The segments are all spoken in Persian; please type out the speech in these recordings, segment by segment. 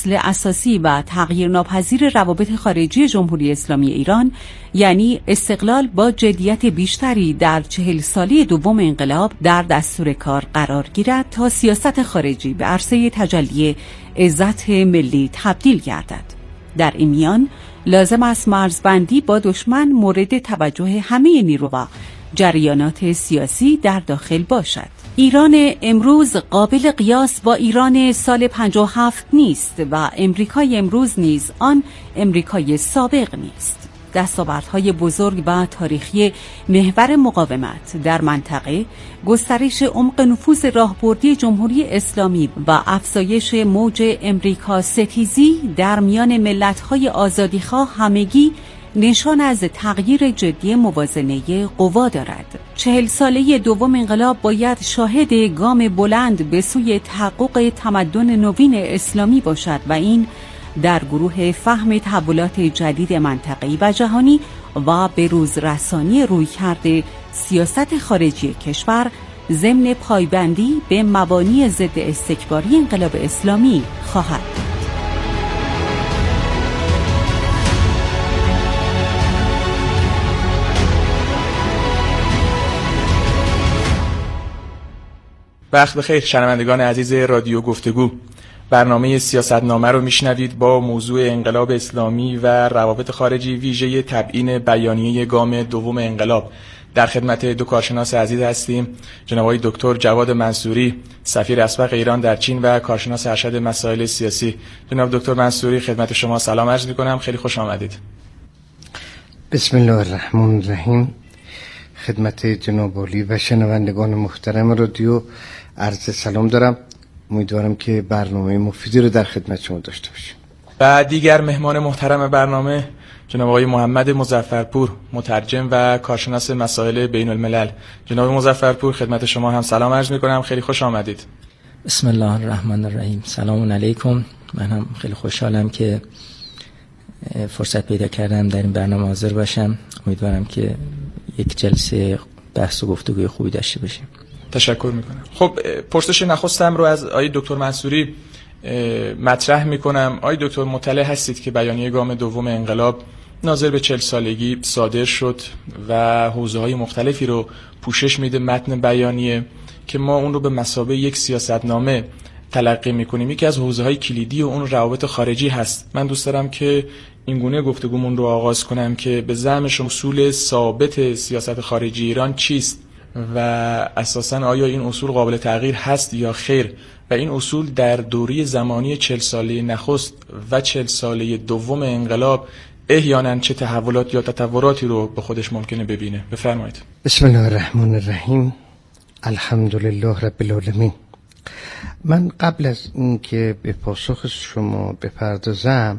اصل اساسی و تغییرناپذیر روابط خارجی جمهوری اسلامی ایران، یعنی استقلال، با جدیت بیشتری در 40 ساله دوم انقلاب در دستور کار قرار گیرد تا سیاست خارجی به عرصه تجلی عزت ملی تبدیل گردد. در این میان لازم است مرزبندی با دشمن مورد توجه همه نیرو و جریانات سیاسی در داخل باشد. ایران امروز قابل قیاس با ایران سال 57 نیست و امریکای امروز نیز آن امریکای سابق نیست. دستاوردهای بزرگ و تاریخی محور مقاومت در منطقه، گسترش عمق نفوذ راهبردی جمهوری اسلامی و افزایش موج امریکا ستیزی در میان ملت‌های آزادیخواه همگی نشان از تغییر جدی موازنه قوا دارد. 40 ساله دوم انقلاب باید شاهد گام بلند به سوی تحقق تمدن نوین اسلامی باشد و این در گروه فهم تحولات جدید منطقه‌ای و جهانی و به روز رسانی رویکرد سیاست خارجی کشور ضمن پایبندی به مبانی ضد استکباری انقلاب اسلامی خواهد. وقت بخیر شنوندگان عزیز رادیو گفتگو، برنامه سیاستنامه رو میشنوید با موضوع انقلاب اسلامی و روابط خارجی ویژه تبیین بیانیه گام دوم انقلاب. در خدمت دو کارشناس عزیز هستیم، جناب آقای دکتر جواد منصوری، سفیر اسبق ایران در چین و کارشناس ارشد مسائل سیاسی. جناب دکتر منصوری، خدمت شما سلام عرض می‌کنم، خیلی خوش آمدید. بسم الله الرحمن الرحیم. خدمت جناب عالی و شنوندگان محترم رادیو عرض سلام دارم. امیدوارم که برنامه مفیدی رو در خدمت شما داشته باشیم. و دیگر مهمان محترم برنامه جناب آقای محمد مظفرپور، مترجم و کارشناس مسائل بین الملل. جناب مظفرپور، خدمت شما هم سلام عرض می‌کنم، خیلی خوش آمدید. بسم الله الرحمن الرحیم. سلام علیکم. من هم خیلی خوشحالم که فرصت پیدا کردم در این برنامه حاضر باشم. امیدوارم که یک جلسه بحث و گفتگوی خوبی داشته باشیم. تشکر میکنم. خب پرسش نخستم رو از آقای دکتر منصوری مطرح میکنم. آقای دکتر، مطلع هستید که بیانیه گام دوم انقلاب ناظر به 40 سالگی صادر شد و حوزه‌های مختلفی رو پوشش میده متن بیانیه که ما اون رو به مثابه یک سیاستنامه تلقی میکنیم. یکی از حوزه‌های کلیدی و اون روابط خارجی هست. من دوست دارم که این گونه گفتگومون رو آغاز کنم که به زعم شما اصول ثابت سیاست خارجی ایران چیست و اساساً آیا این اصول قابل تغییر هست یا خیر، و این اصول در دوره زمانی 40 ساله نخست و 40 ساله دوم انقلاب احیانا چه تحولات یا تطوراتی رو به خودش ممکنه ببینه. بفرمایید. بسم الله الرحمن الرحیم. الحمدلله رب العالمین. من قبل از اینکه به پاسخ شما بپردازم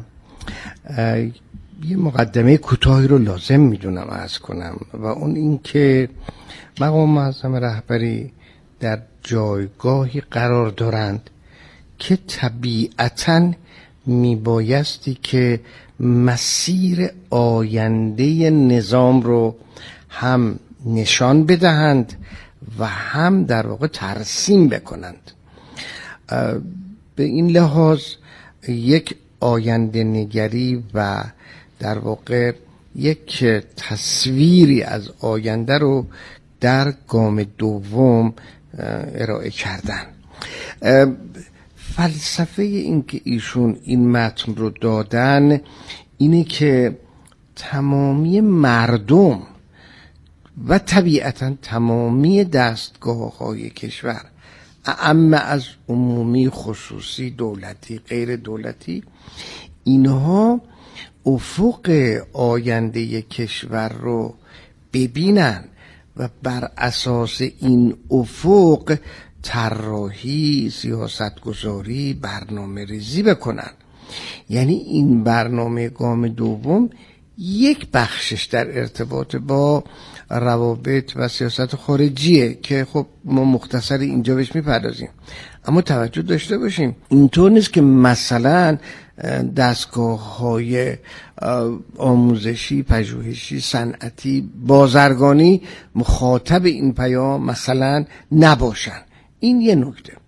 یه مقدمه کوتاهی رو لازم میدونم عرض کنم و اون این که مقام معظم رهبری در جایگاهی قرار دارند که طبیعتاً میبایستی که مسیر آینده نظام رو هم نشان بدهند و هم در واقع ترسیم بکنند. به این لحاظ یک آینده نگری و در واقع یک تصویری از آینده رو در گام دوم ارائه کردن. فلسفه این که ایشون این متن رو دادن اینه که تمامی مردم و طبیعتا تمامی دستگاه‌های کشور، اعم از عمومی، خصوصی، دولتی، غیر دولتی، اینها افق آینده کشور رو ببینن و بر اساس این افق طراحی، سیاستگذاری، برنامه ریزی بکنن. یعنی این برنامه گام دوم یک بخشش در ارتباط با روابط و سیاست خارجیه که خب ما مختصر اینجا بهش میپردازیم، اما توجه داشته باشیم اینطور نیست که مثلا دستگاه‌های آموزشی، پژوهشی، صنعتی، بازرگانی مخاطب این پیام مثلا نباشن. این یه نکته.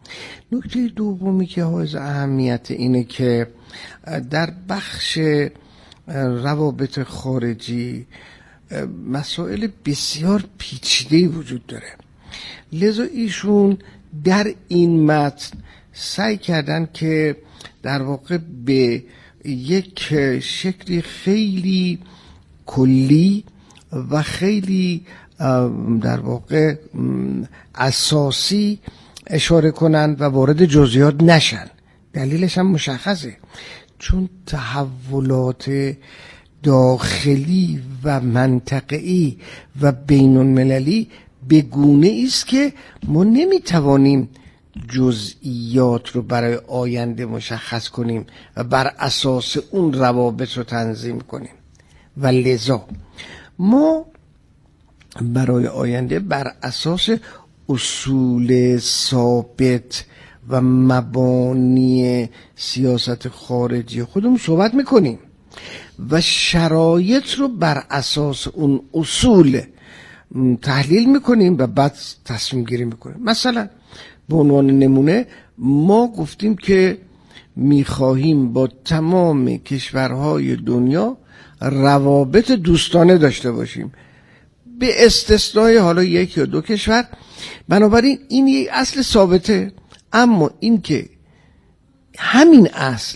نکته دومی که حائز اهمیت اینه که در بخش روابط خارجی مسائل بسیار پیچیده‌ای وجود داره، لذا ایشون در این متن سعی کردن که در واقع به یک شکلی خیلی کلی و خیلی در واقع اساسی اشاره کنند و وارد جزئیات نشن. دلیلش هم مشخصه، چون تحولات داخلی و منطقه‌ای و بین‌المللی به گونه است که ما نمیتوانیم جزئیات رو برای آینده مشخص کنیم و بر اساس اون روابط رو تنظیم کنیم و لذا ما برای آینده بر اساس اصول ثابت و مبانی سیاست خارجی خودمون صحبت میکنیم و شرایط رو بر اساس اون اصول تحلیل میکنیم و بعد تصمیم گیری میکنیم. مثلا به عنوان نمونه ما گفتیم که میخواهیم با تمام کشورهای دنیا روابط دوستانه داشته باشیم به استثنای حالا یک یا دو کشور. بنابراین این یک اصل ثابته، اما این که همین اصل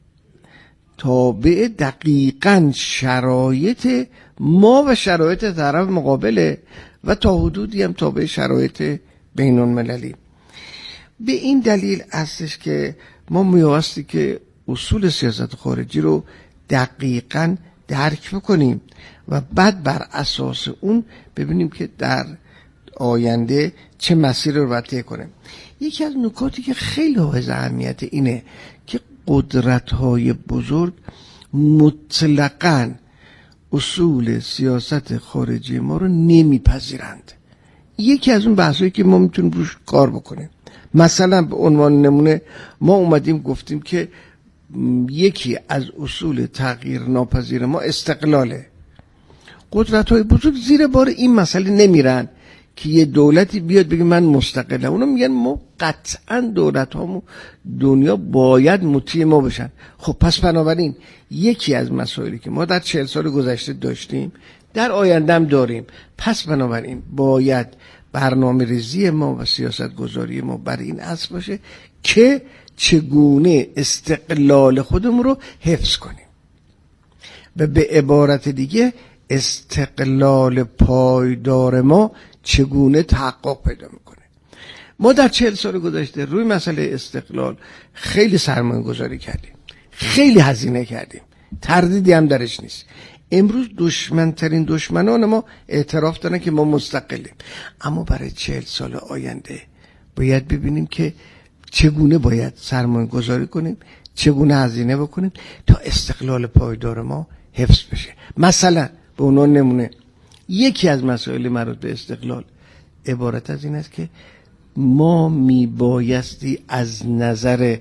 تابع دقیقاً شرایط ما و شرایط طرف مقابله و تا حدودی هم تابع شرایط بین المللی. به این دلیل هستش که ما می‌بایستی که اصول سیاست خارجی رو دقیقاً درک بکنیم و بعد بر اساس اون ببینیم که در آینده چه مسیر رو باید طی کنیم. یکی از نکاتی که خیلی حائز اهمیت اینه که قدرت‌های بزرگ مطلقاً اصول سیاست خارجی ما رو نمیپذیرند. یکی از اون بحثایی که ما میتونیم روش کار بکنیم، مثلا به عنوان نمونه ما اومدیم گفتیم که یکی از اصول تغییر ناپذیر ما استقلاله. قدرت‌های بزرگ زیر بار این مسئله نمیرن که یه دولتی بیاد بگه من مستقلم. اونا میگن ما قطعاً دولت‌هامون دنیا باید مطیع ما بشن. خب پس بنابراین یکی از مسائلی که ما در 40 سال گذشته داشتیم در آینده هم داریم، پس بنابراین باید برنامه ریزی ما و سیاست گذاری ما بر این اصل باشه که چگونه استقلال خودمون رو حفظ کنیم و به عبارت دیگه استقلال پایدار ما چگونه تحقق پیدا میکنه. ما در 40 سال گذشته روی مسئله استقلال خیلی سرمایه گذاری کردیم، خیلی هزینه کردیم، تردیدی هم درش نیست. امروز دشمنترین دشمنان ما اعتراف دارن که ما مستقلیم، اما برای 40 سال آینده باید ببینیم که چگونه باید سرمایه گذاری کنیم، چگونه هزینه بکنیم تا استقلال پایدار ما حفظ بشه. مثلا به عنوان نمونه یکی از مسائل مربوط به استقلال عبارت از این است که ما میبایستی از نظر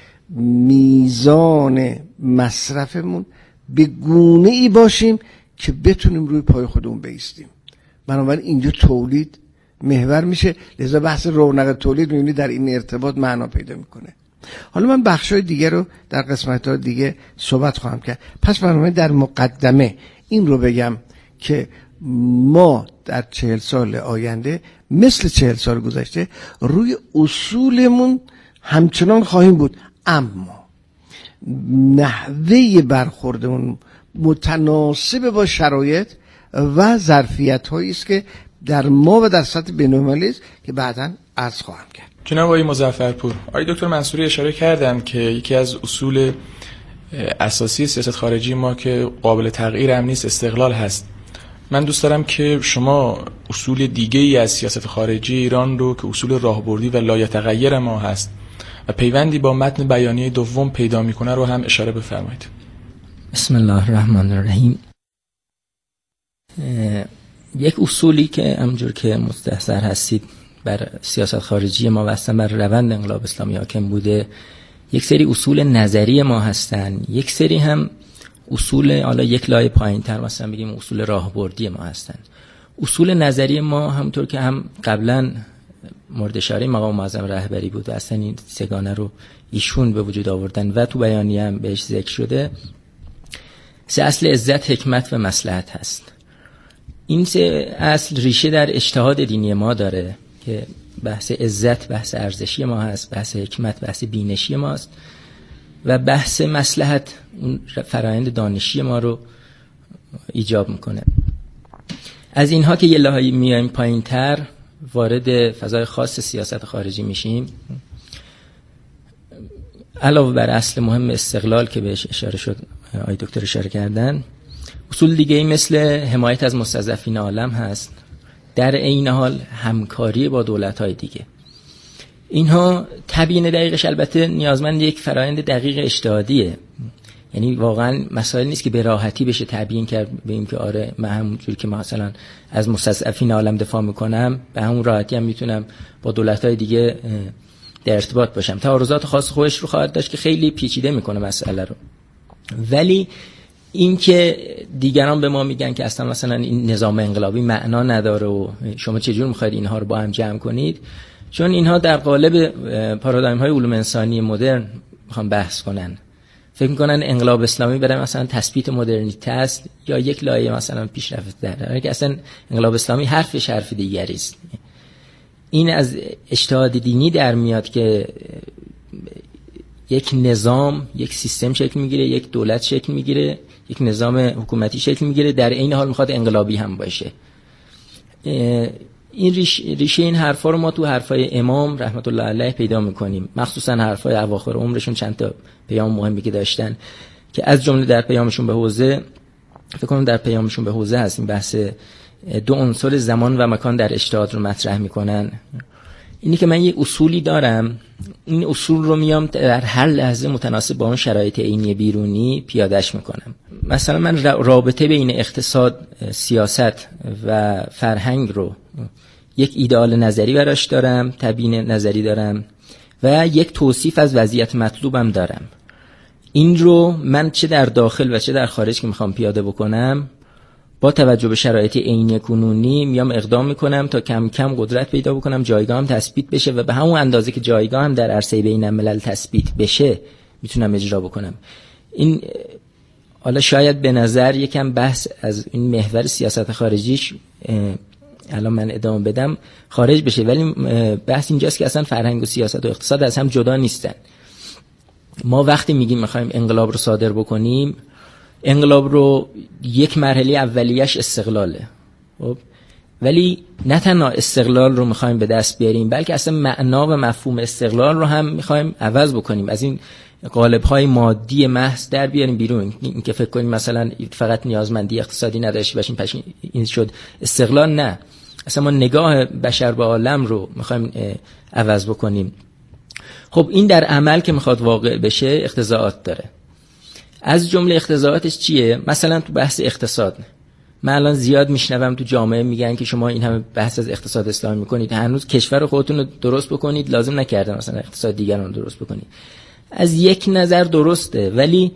میزان مصرفمون به گونه ای باشیم که بتونیم روی پای خودمون بایستیم. بنابراین اینجا تولید محور میشه، لذا بحث رونق تولید میبینی در این ارتباط معنا پیدا میکنه. حالا من بخشای دیگه رو در قسمت‌های دیگه صحبت خواهم کرد. پس برنامه در مقدمه این رو بگم که ما در 40 سال آینده مثل 40 سال گذشته روی اصولمون همچنان خواهیم بود، اما نحوه برخوردمون متناسب با شرایط و ظرفیت‌هایی است که در ما و در سطح بین‌المللی است که بعداً عرض خواهم کرد. جناب آقای مظفرپور، آقای دکتر منصوری اشاره کردن که یکی از اصول اساسی سیاست خارجی ما که قابل تغییر هم نیست استقلال هست. من دوست دارم که شما اصول دیگه ای از سیاست خارجی ایران رو که اصول راهبردی و لایتغیر ما هست و پیوندی با متن بیانیه دوم پیدا میکنه رو هم اشاره بفرمایید. بسم الله الرحمن الرحیم. یک اصولی که همونجور که مستحضر هستید بر سیاست خارجی ما و اصلا بر روند انقلاب اسلامی حاکم بوده، یک سری اصول نظری ما هستن، یک سری هم اصول حالا یک لایه پایین‌تر مثلا بگیم اصول راهبردی ما هستن. اصول نظری ما همونطور که هم قبلا مورد اشاره مقام معظم رهبری بود و اصلا این سگانه رو ایشون به وجود آوردن و تو بیانیه هم بهش ذکر شده. 3 اصل عزت، حکمت و مصلحت هست. این 3 اصل ریشه در اجتهاد دینی ما داره که بحث عزت بحث ارزشی ما هست، بحث حکمت بحث بینشی ماست و بحث مصلحت اون فرآیند دانشی ما رو ایجاب میکنه. از اینها که یه لحاظی میایم پایین‌تر وارد فضای خاص سیاست خارجی میشیم، علاوه بر اصل مهم استقلال که بهش اشاره شد، آقای دکتر اشاره کردن، اصول دیگه مثل حمایت از مستضعفین عالم هست، در عین حال همکاری با دولت‌های دیگه. اینها تبیین دقیقش البته نیازمند یک فرآیند دقیق اجتهادیه، یعنی واقعا مسائل نیست که به راحتی بشه تبیین کرد به این که آره من همونجوری که مثلا از مستضعفین عالم دفاع میکنم به همون راحتی هم میتونم با دولت‌های دیگه در ارتباط باشم. تعارضات خاص خودش رو خواهد داشت که خیلی پیچیده میکنه مسئله رو، ولی این که دیگران به ما میگن که اصلا مثلا این نظام انقلابی معنا نداره و شما چجور میخواید اینها رو با هم جمع کنید، چون اینها در قالب پارادایم های علوم انسانی مدرن میخوان بحث کنن. فکر میکنن انقلاب اسلامی برای مثلا تثبیت مدرنیته است یا یک لایه مثلا پیشرفت در حالی که اصلا انقلاب اسلامی حرف دیگری است. این از اجتهاد دینی در میاد که یک نظام، یک سیستم شکل میگیره، یک دولت شکل میگیره، یک نظام حکومتی شکل میگیره، در این حال میخواد انقلابی هم باشه. این ریشه این حرفا رو ما تو حرفای امام رحمت الله علیه پیدا میکنیم، مخصوصا حرفای اواخر عمرشون چند تا پیام مهمی که داشتن که از جمله در پیامشون به حوزه، فکر کنم در پیامشون به حوزه هست، این بحث 2 عنصر زمان و مکان در اجتهاد رو مطرح میکنن. اینی که من یه اصولی دارم، این اصول رو میام در هر لحظه متناسب با اون شرایط عینی بیرونی پیادهش میکنم. مثلا من رابطه بین اقتصاد، سیاست و فرهنگ رو یک ایدئال نظری براش دارم، تبیین نظری دارم و یک توصیف از وضعیت مطلوبم دارم. این رو من چه در داخل و چه در خارج که میخوام پیاده بکنم با توجه به شرایط عینی کنونی میام اقدام میکنم تا کم کم قدرت پیدا بکنم، جایگاهم تثبیت بشه و به همون اندازه که جایگاهم در عرصه بین الملل تثبیت بشه میتونم اجرا بکنم. این حالا شاید به نظر یکم بحث از این محور سیاست خارجیش الان من ادامه بدم خارج بشه، ولی بحث اینجاست که اصلا فرهنگ و سیاست و اقتصاد از هم جدا نیستن. ما وقتی میگیم میخوایم انقلاب رو صادر بکنیم، انقلاب رو یک مرحله اولیش استقلاله، خب ولی نه تنها استقلال رو میخوایم به دست بیاریم بلکه اصلا معنا و مفهوم استقلال رو هم میخوایم عوض بکنیم، از این قالب‌های مادی محض در بیاریم بیرون. این که فکر کنیم مثلا فقط نیازمندی اقتصادی نداشته باشیم پس این شد استقلال، نه، اصلا ما نگاه بشر به عالم رو میخوایم عوض بکنیم. خب این در عمل که میخواد واقع بشه اقتضاعات داره. از جمله اقتضاعاتش چیه؟ مثلا تو بحث اقتصاد من الان زیاد میشنوم تو جامعه میگن که شما این همه بحث از اقتصاد اسلامی میکنید، هنوز کشور خودتون رو درست بکنید لازم نکرده مثلا اقتصاد دیگران رو درست بکنید. از یک نظر درسته، ولی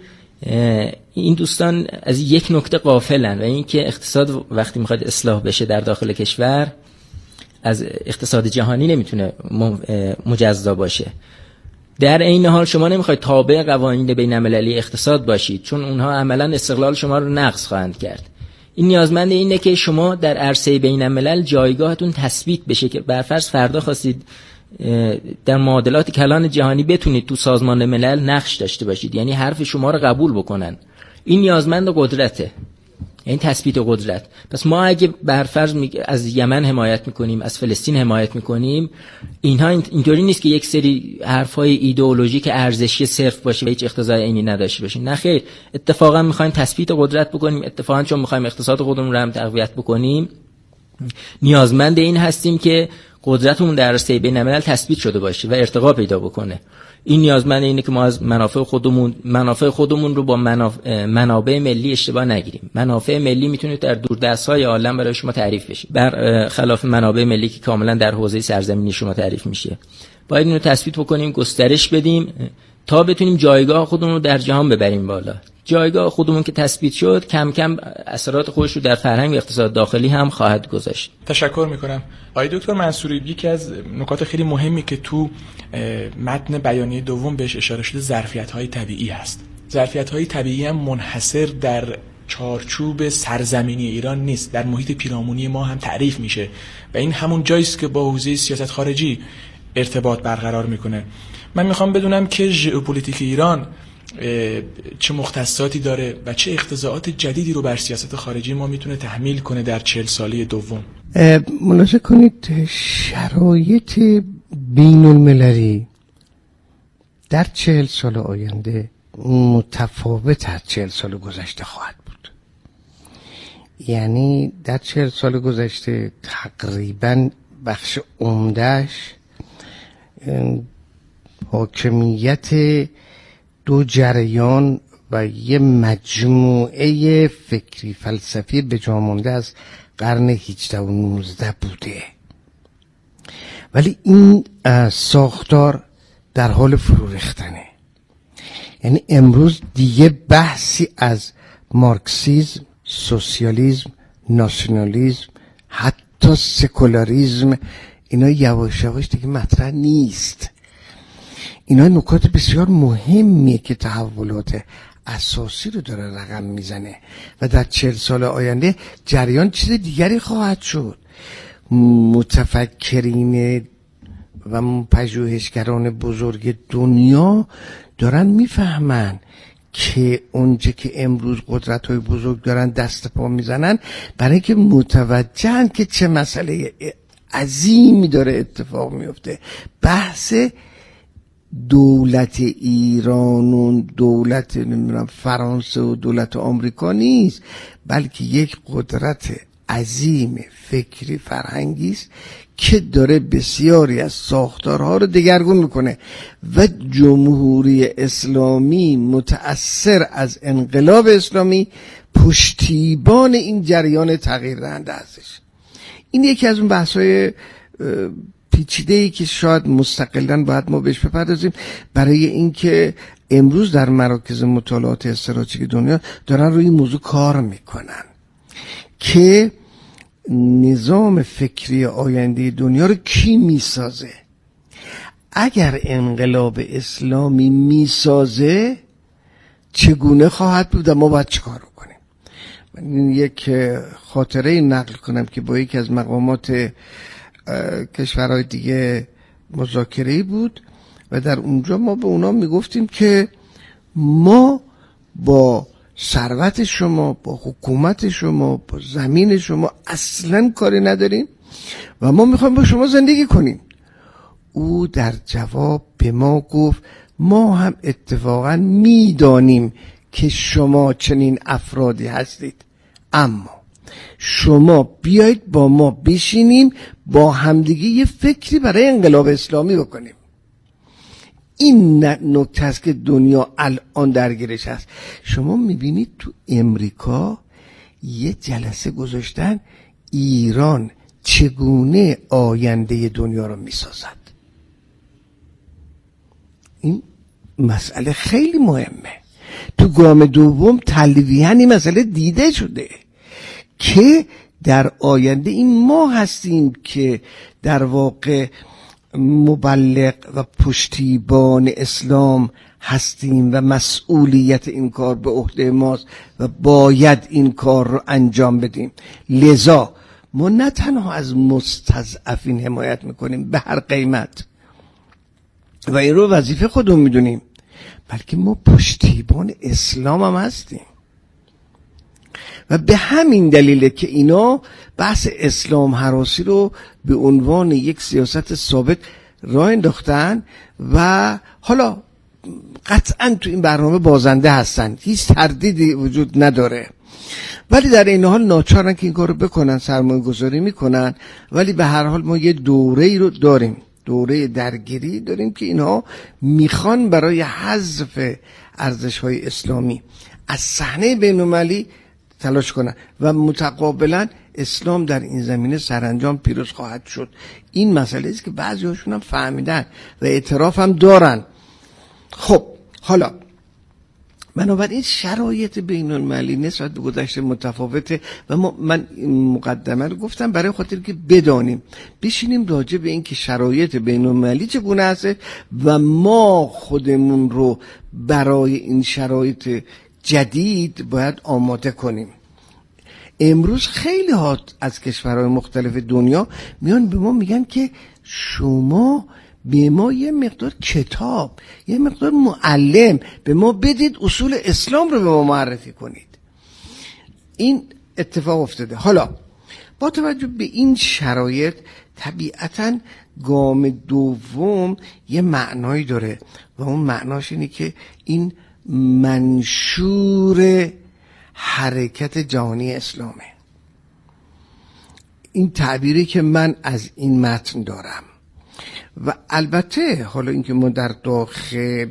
این دوستان از یک نکته غافلن و این که اقتصاد وقتی میخواد اصلاح بشه در داخل کشور از اقتصاد جهانی نمیتونه مجزا باشه. در این حال شما نمیخواید تابع قوانین بین‌المللی اقتصاد باشید چون اونها عملاً استقلال شما رو نقض خواهند کرد. این نیازمند اینه که شما در عرصه بین‌الملل جایگاهتون تثبیت بشه که برفرض فردا خواستید در معادلات کلان جهانی بتونید تو سازمان ملل نقش داشته باشید، یعنی حرف شما رو قبول بکنن. این نیازمند قدرته، یعنی تثبیت قدرت. پس ما اگه برفرض از یمن حمایت میکنیم، از فلسطین حمایت میکنیم، اینها اینطوری نیست که یک سری حرفای ایدئولوژیک ارزشی صرف باشه و هیچ اقتضای عینی نداشته باشه. نه خیر، اتفاقا میخوایم تثبیت قدرت بکنیم، اتفاقا چون میخوایم اقتصاد خودمون رو هم تقویت بکنیم نیازمند این هستیم که قدرتمون در عرصه بین‌الملل تثبیت شده باشه و ارتقا پیدا بکنه. این نیازمند اینه که ما از منافع خودمون رو با منابع ملی اشتباه نگیریم. منافع ملی میتونه در دوردست‌های عالم برای شما تعریف بشه، بر خلاف منابع ملی که کاملا در حوزه سرزمینی شما تعریف میشه. باید اینو تثبیت بکنیم، گسترش بدیم تا بتونیم جایگاه خودمون رو در جهان ببریم بالا. جایگاه خودمون که تثبیت شد کم کم اثرات خودش رو در فرهنگ و اقتصاد داخلی هم خواهد گذاشت. تشکر میکنم. آقای دکتر منصوری، یکی از نکات خیلی مهمی که تو متن بیانیه دوم بهش اشاره شده ظرفیت‌های طبیعی هست. ظرفیت‌های طبیعی هم منحصر در چارچوب سرزمینی ایران نیست، در محیط پیرامونی ما هم تعریف میشه و این همون جاییست که با حوزه سیاست خارجی ارتباط برقرار میکنه. من میخوام بدونم که ژئوپلیتیک ایران چه مختصاتی داره و چه اقتضاعات جدیدی رو بر سیاست خارجی ما میتونه تحمیل کنه در 40 ساله دوم. ملاحظه کنید شرایط بین المللی در 40 سال آینده متفاوت از 40 سال گذشته خواهد بود. یعنی در 40 سال گذشته تقریبا بخش عمده‌اش حاکمیت دو جریان و یه مجموعه فکری فلسفی به جا مانده از قرن 18 و 19 بوده، ولی این ساختار در حال فرو ریختنه. یعنی امروز دیگه بحثی از مارکسیسم، سوسیالیسم، ناسیونالیسم، حتی سکولاریسم اینا یواش یواش دیگه مطرح نیست. اینا نکات بسیار مهمیه که تحولات اساسی رو داره رقم میزنه و در 40 سال آینده جریان چیز دیگری خواهد شد. متفکرین و پژوهشگران بزرگ دنیا دارن میفهمن که اونچه که امروز قدرت‌های بزرگ دارن دست پا میزنن برای اینکه متوجهن که چه مسئله عظیمی داره اتفاق میفته. بحث دولت ایران و دولت فرانسه و دولت آمریکا نیست، بلکه یک قدرت عظیم فکری فرهنگی است که داره بسیاری از ساختارها رو دگرگون میکنه و جمهوری اسلامی متأثر از انقلاب اسلامی پشتیبان این جریان تغییر دهنده هستش. این یکی از اون بحث‌های پیچیده‌ای که شاید مستقلاً باید ما بهش بپردازیم، برای اینکه امروز در مراکز مطالعات استراتژیک دنیا دارن روی این موضوع کار میکنن که نظام فکری آینده دنیا رو کی میسازه. اگر انقلاب اسلامی میسازه چگونه خواهد بود و ما باید چه کار کنیم. من یک خاطره نقل کنم که با یکی از مقامات کشورهای دیگه مذاکره‌ای بود و در اونجا ما به اونا میگفتیم که ما با ثروت شما، با حکومت شما، با زمین شما اصلا کاری نداریم و ما میخوایم با شما زندگی کنیم. او در جواب به ما گفت ما هم اتفاقا میدانیم که شما چنین افرادی هستید، اما شما بیایید با ما بشینیم با همدیگه یه فکری برای انقلاب اسلامی بکنیم. این نکته است که دنیا الان درگیرش هست. شما میبینید تو امریکا یه جلسه گذاشتن ایران چگونه آینده دنیا رو میسازد. این مسئله خیلی مهمه. تو گام دوم تلویحاً این مسئله دیده شده که در آینده این ما هستیم که در واقع مبلغ و پشتیبان اسلام هستیم و مسئولیت این کار به عهده ماست و باید این کار رو انجام بدیم. لذا ما نه تنها از مستضعفین حمایت میکنیم به هر قیمت و این رو وظیفه خودمون میدونیم، بلکه ما پشتیبان اسلام هم هستیم و به همین دلیله که اینا بحث اسلام هراسی رو به عنوان یک سیاست ثابت راه انداختن و حالا قطعا تو این برنامه بازنده هستن، هیچ تردیدی وجود نداره، ولی در این حال ناچارن که این کار رو بکنن، سرمایه گذاری میکنن. ولی به هر حال ما یه دوره‌ای رو داریم، دوره درگیری داریم که اینها میخوان برای حذف ارزش‌های اسلامی از صحنه بین‌المللی تلاش کنن و متقابلا اسلام در این زمینه سرانجام پیروز خواهد شد. این مسئله است که بعضی هاشون هم فهمیدن و اعتراف هم دارن. خب حالا بنابراین شرایط بین المللی نسبت به گذشته متفاوته و من مقدمه رو گفتم برای خاطر که بدانیم، بشینیم راجع به این که شرایط بین المللی چگونه است و ما خودمون رو برای این شرایط جدید باید آماده کنیم. امروز خیلی ها از کشورهای مختلف دنیا میان به ما میگن که شما به ما یه مقدار کتاب، یه مقدار معلم به ما بدید، اصول اسلام رو به ما معرفی کنید. این اتفاق افتاده. حالا با توجه به این شرایط طبیعتاً گام دوم یه معنایی داره و اون معناش اینه که این منشور حرکت جهانی اسلامه. این تعبیری که من از این متن دارم و البته حالا اینکه ما در داخل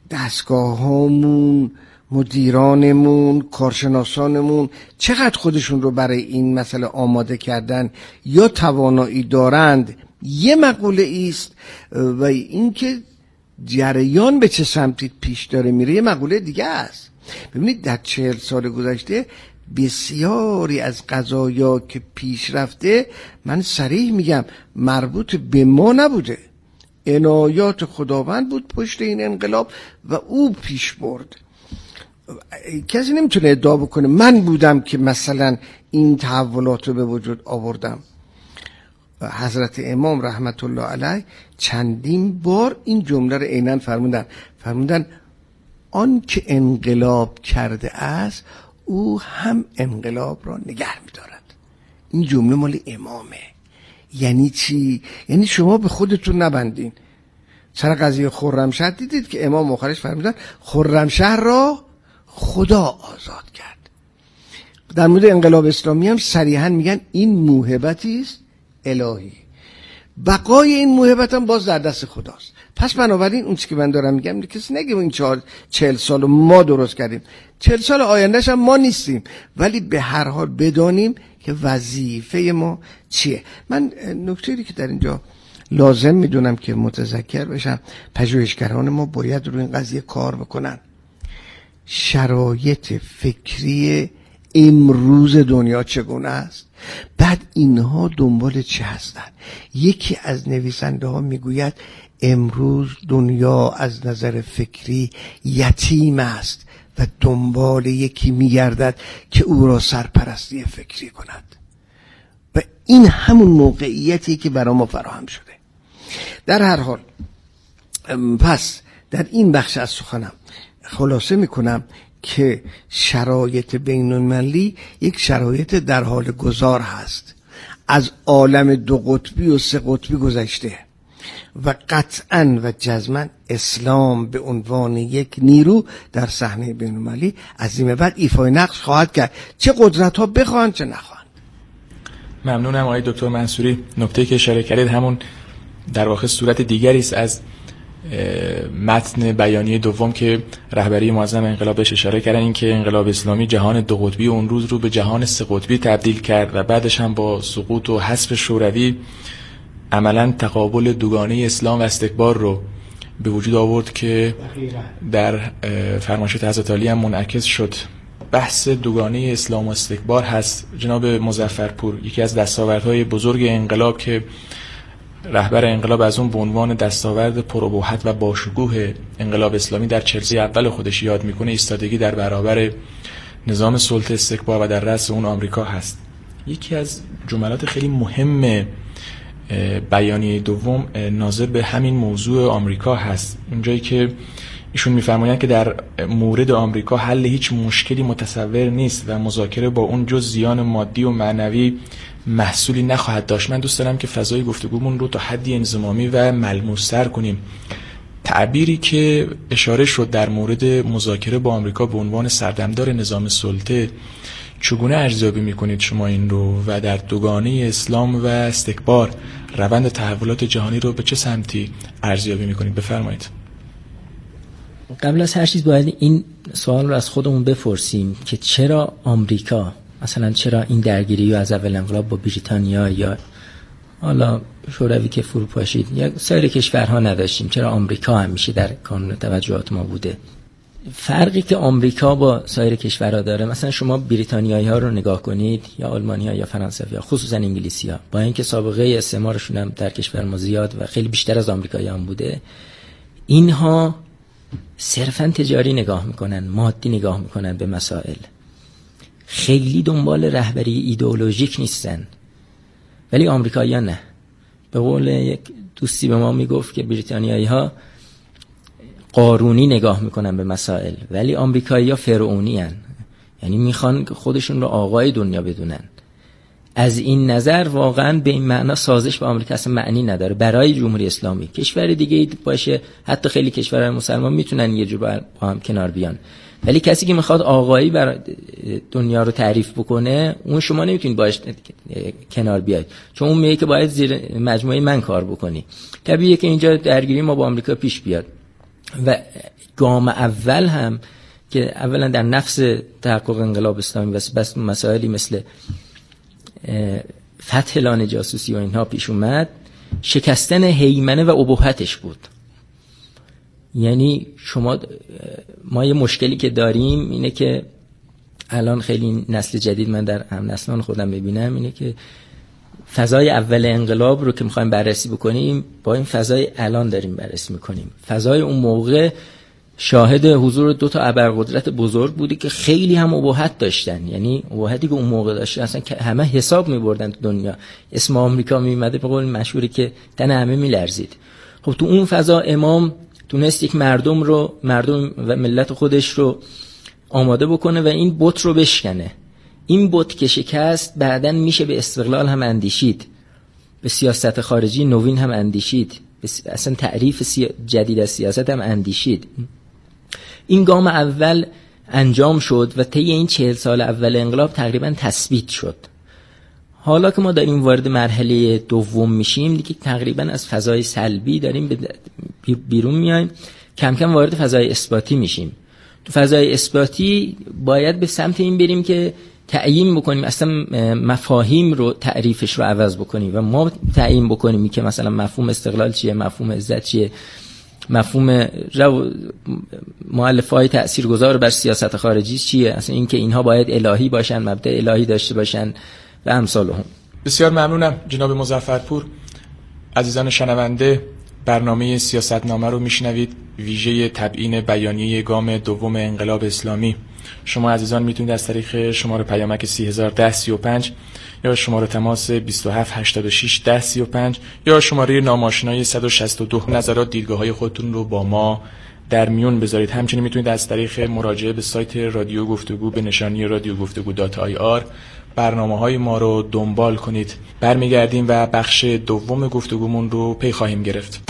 دستگاهامون، مدیرانمون، کارشناسانمون چقدر خودشون رو برای این مسئله آماده کردن یا توانایی دارند یه مقوله است و اینکه جریان به چه سمتی پیش داره میره یه مقوله دیگه است. ببینید در 40 سال گذشته بسیاری از قضایا که پیش رفته، من صریح میگم مربوط به ما نبوده، عنایات خداوند بود پشت این انقلاب و او پیش برد. کسی نمیتونه ادعا بکنه من بودم که مثلا این تحولات رو به وجود آوردم. حضرت امام رحمت الله علیه چندین بار این جمله رو عیناً فرمودن آن که انقلاب کرده است او هم انقلاب را نگه می‌دارد. این جمله مال امامه. یعنی چی؟ یعنی شما به خودتون نبندین. سر قضیه خرمشهر دیدید که امام آخرش فرمودن خرمشهر را خدا آزاد کرد. در مورد انقلاب اسلامی هم صریحاً میگن این موهبتی است الهی، بقای این موهبت هم باز در دست خداست. پس بنابراین اون چیزی که من دارم میگم کسی نگه این 40 سال ما درست کردیم، 40 سال آیندهش هم ما نیستیم، ولی به هر حال بدانیم که وظیفه ما چیه. من نکته‌ای که در اینجا لازم میدونم که متذکر بشم، پژوهشگران ما باید روی این قضیه کار بکنن. شرایط فکری امروز دنیا چگونه است؟ بعد اینها دنبال چه هستن؟ یکی از نویسنده ها میگوید امروز دنیا از نظر فکری یتیم است و دنبال یکی میگردد که او را سرپرستی فکری کند و این همون موقعیتی که برای ما فراهم شده. در هر حال پس در این بخش از سخنم خلاصه میکنم که شرایط بین المللی یک شرایط در حال گذار هست، از عالم 2 قطبی و 3 قطبی گذشته و قطعاً و جزماً اسلام به عنوان یک نیرو در صحنه بین المللی از این بعد ایفای نقش خواهد کرد، چه قدرت ها بخواهند چه نخواهند. ممنونم آقای دکتر منصوری. نکته که اشاره کردید همون در واقع صورت دیگری است از متن بیانیه دوم که رهبری معظم انقلاب بهش اشاره کردن، این که انقلاب اسلامی جهان 2 قطبی اون روز رو به جهان 3 قطبی تبدیل کرد و بعدش هم با سقوط و حذف شوروی عملاً تقابل دوگانه اسلام و استکبار رو به وجود آورد که در فرمایشات حضرت علی هم منعکس شد. بحث دوگانه اسلام و استکبار هست. جناب مظفرپور، یکی از دستاوردهای بزرگ انقلاب که رهبر انقلاب از اون به عنوان دستاورد پرابهت و باشکوه انقلاب اسلامی در 40 سال اول خودش یاد میکنه، ایستادگی در برابر نظام سلطه استکبار و در رأس اون آمریکا هست. یکی از جملات خیلی مهم بیانیه دوم ناظر به همین موضوع آمریکا هست، اونجایی که ایشون میفرمایند که در مورد آمریکا حل هیچ مشکلی متصور نیست و مذاکره با اون جز زیان مادی و معنوی محصولی نخواهد داشت. من دوست دارم که فضای گفتگومون رو تا حدی انضمامی و ملموس‌تر کنیم. تعبیری که اشاره شد در مورد مذاکره با آمریکا به عنوان سردمدار نظام سلطه، چگونه ارزیابی میکنید شما این رو و در دوگانه اسلام و استکبار روند تحولات جهانی رو به چه سمتی ارزیابی میکنید؟ بفرمایید. قبل از هر چیز باید این سوال رو از خودمون بپرسیم که چرا آمریکا، مثلا چرا این درگیری از اول انقلاب با بریتانیا یا حالا شوروی که فروپاشید یا سایر کشورها نداشتیم؟ چرا آمریکا همیشه در کانون توجهات ما بوده؟ فرقی که آمریکا با سایر کشورها داره، مثلا شما بریتانیایی‌ها رو نگاه کنید یا آلمانی‌ها یا فرانسوی‌ها، خصوصا انگلیسی‌ها، با اینکه سابقه استعمارشون هم در کشور ما زیاد و خیلی بیشتر از آمریکایی‌ها هم بوده، اینها صرفاً تجاری نگاه میکنن، مادی نگاه میکنن به مسائل، خیلی دنبال رهبری ایدئولوژیک نیستن. ولی آمریکایی‌ها نه. به قول یک دوستی به ما میگفت که بریتانیایی‌ها قارونی نگاه میکنن به مسائل، ولی آمریکایی‌ها فرعونی هن. یعنی میخوان خودشون رو آقای دنیا بدونن. از این نظر واقعا به این معنا سازش با آمریکا اصلا معنی نداره. برای جمهوری اسلامی کشور دیگه باشه، حتی خیلی کشورهای مسلمان میتونن یه جور با هم کنار بیان، ولی کسی که میخواد آقایی برای دنیا رو تعریف بکنه، اون شما نمیتونید باش کنار بیاید، چون اون میگه که باید زیر مجموعه من کار بکنی. طبیعیه که اینجا درگیری ما با آمریکا پیش بیاد. و گام اول هم که اولا در نفس تحقق انقلاب اسلامی بس مسائلی مثل فتح لانه جاسوسی و اینها پیش اومد، شکستن هیمنه و ابهتش بود. یعنی ما یه مشکلی که داریم اینه که الان خیلی نسل جدید، من در هم نسلان خودم میبینم، اینه که فضای اول انقلاب رو که میخوایم بررسی بکنیم با این فضای الان داریم بررسی میکنیم. فضای اون موقع شاهد حضور 2 ابرقدرت بزرگ بودی که خیلی هم ابهت داشتن. یعنی ابهتی که اون موقع داشتن اصلا که همه حساب میبردن تو دنیا، اسم آمریکا میومده به قول مشهوری که تن همه میلرزید. خب تو اون فضا امام تونست یک مردم و ملت خودش رو آماده بکنه و این بت رو بشکنه. این بت که شکست، بعدن میشه به استقلال هم اندیشید، به سیاست خارجی نوین هم اندیشید، اصلا تعریف جدید از سیاست هم اندیشید. این گام اول انجام شد و طی این 40 سال اول انقلاب تقریبا تثبیت شد. حالا که ما داریم وارد مرحله دوم میشیم دیگه، تقریبا از فضای سلبی داریم بیرون میایم، کم کم وارد فضای اثباتی میشیم. تو فضای اثباتی باید به سمت این بریم که تعیین بکنیم، اصلا مفاهیم رو تعریفش رو عوض بکنیم و ما تعیین بکنیم که مثلا مفهوم استقلال چیه، مفهوم عزت چیه، مفهوم مؤلفه‌های تاثیرگذار بر سیاست خارجی چیه، اصلا این که اینها باید الهی باشن، مبدأ الهی داشته باشن و امثالهم. بسیار ممنونم جناب مظفرپور. عزیزان شنونده، برنامه سیاستنامه رو میشنوید، ویژه تبیین بیانیه گام دوم انقلاب اسلامی. شما عزیزان میتونید از طریق شماره پیامک 301035 یا شماره تماس 27861035 یا شماره ناماشنای 162 نظرات، دیدگاه‌های خودتون رو با ما در میون بذارید. همچنین میتونید از طریق مراجعه به سایت رادیو گفتگو به نشانی radiogoftugu.ir برنامه‌های ما رو دنبال کنید. برمیگردیم و بخش دوم گفتگومون رو پی خواهیم گرفت.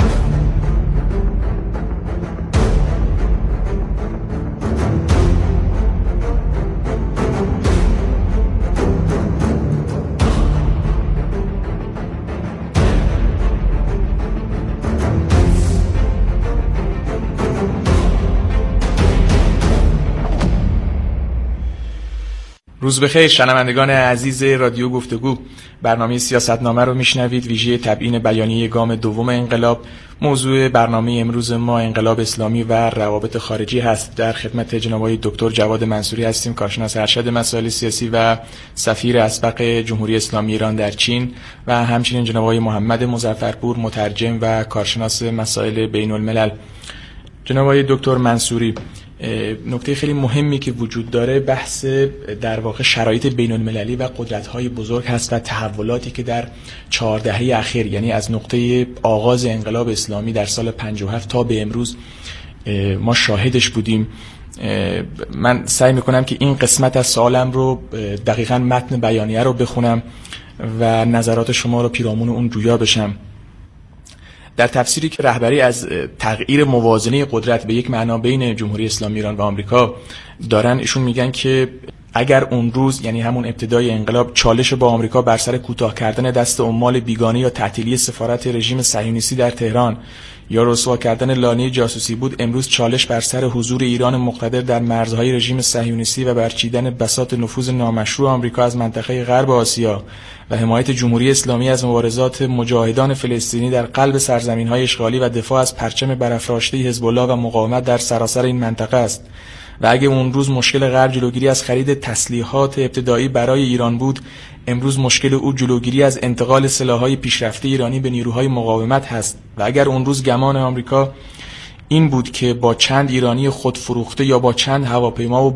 روز بخیر شنوندگان عزیز رادیو گفتگو، برنامه سیاستنامه رو میشنوید، ویژه تبیین بیانیه گام دوم انقلاب. موضوع برنامه امروز ما انقلاب اسلامی و روابط خارجی هست. در خدمت جناب آقای دکتر جواد منصوری هستیم، کارشناس ارشد مسائل سیاسی و سفیر اسبق جمهوری اسلامی ایران در چین، و همچنین جناب آقای محمد مظفرپور، مترجم و کارشناس مسائل بین الملل. جناب آقای دکتر منصوری، نکته خیلی مهمی که وجود داره بحث در واقع شرایط بین المللی و قدرت‌های بزرگ هست و تحولاتی که در 4 دهه اخیر، یعنی از نقطه آغاز انقلاب اسلامی در سال 57 تا به امروز ما شاهدش بودیم. من سعی میکنم که این قسمت از سوالم رو دقیقاً متن بیانیه رو بخونم و نظرات شما رو پیرامون اون جویا بشم. در تفسیری که رهبری از تغییر موازنه قدرت به یک معنا بین جمهوری اسلامی ایران و آمریکا دارن، ایشون میگن که اگر اون روز، یعنی همون ابتدای انقلاب، چالش با آمریکا بر سر کوتاه کردن دست عمال بیگانه یا تعطیلی سفارت رژیم صهیونیستی در تهران یا رسوا کردن لانه جاسوسی بود، امروز چالش بر سر حضور ایران مقتدر در مرزهای رژیم صهیونیستی و برچیدن بساط نفوذ نامشروع آمریکا از منطقه غرب آسیا و حمایت جمهوری اسلامی از مبارزات مجاهدان فلسطینی در قلب سرزمین‌های اشغالی و دفاع از پرچم برافراشته حزب الله و مقاومت در سراسر این منطقه است. و اگه اون روز مشکل غرب جلوگیری از خرید تسلیحات ابتدایی برای ایران بود، امروز مشکل او جلوگیری از انتقال سلاح‌های پیشرفته ایرانی به نیروهای مقاومت هست. و اگر اون روز گمان آمریکا این بود که با چند ایرانی خودفروخته یا با چند هواپیما و